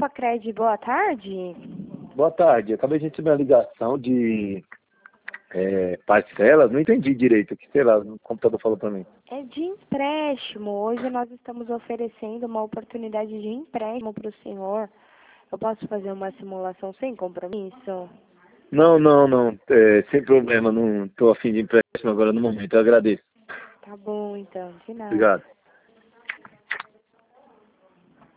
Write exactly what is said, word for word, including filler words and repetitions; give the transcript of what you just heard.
Alfacred, boa tarde. Boa tarde, acabei de receber uma ligação de é, parcelas, não entendi direito o que, sei lá, o computador falou para mim. É de empréstimo. Hoje nós estamos oferecendo uma oportunidade de empréstimo para o senhor. Eu posso fazer uma simulação sem compromisso? Não, não, não, é, sem problema, não estou a fim de empréstimo agora no momento, eu agradeço. Tá bom, então, de nada. Obrigado.